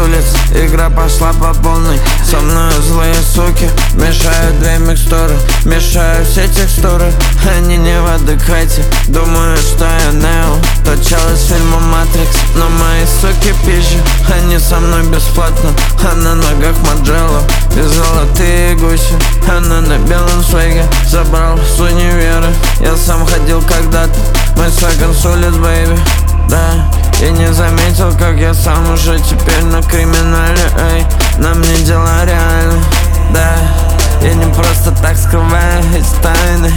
улиц, игра пошла по полной. Со мной злые суки, мешают две микстуры, мешают все текстуры. Они не в адеквате, думают, что я Нео, тот чел из фильма Матрикс. Но мои суки пизжи, они со мной бесплатно. А на ногах Маджелло и золотые гуси. Она на белом свеге, забрал с универа. Я сам ходил когда-то, мой свеган с улиц, бэйби. Да, я не заметил, как я сам уже теперь на криминале. Эй, на мне дела реально. Да, я не просто так скрываю эти тайны,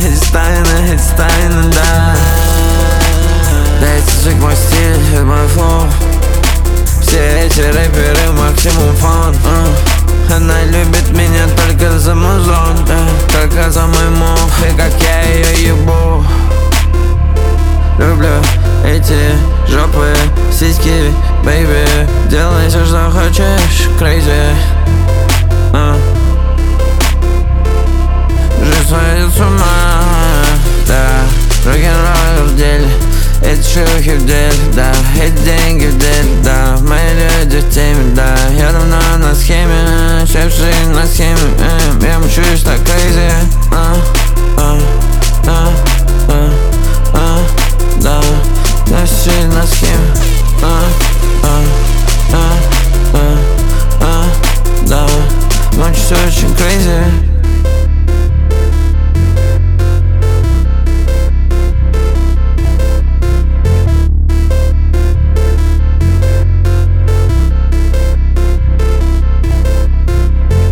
да. Да, это звук мой стиль, это мой флоу. Все эти рэперы максимум фон. Она любит меня только за музон, да, только за мой мув и как я ее ебу. Люблю эти жопы, сиськи, бэйби. Делай все, что хочешь, crazy. Жизнь сводит с ума, да. Рок-н-ролл в деле, эти шлюхи в деле, да. Эти деньги в деле, да.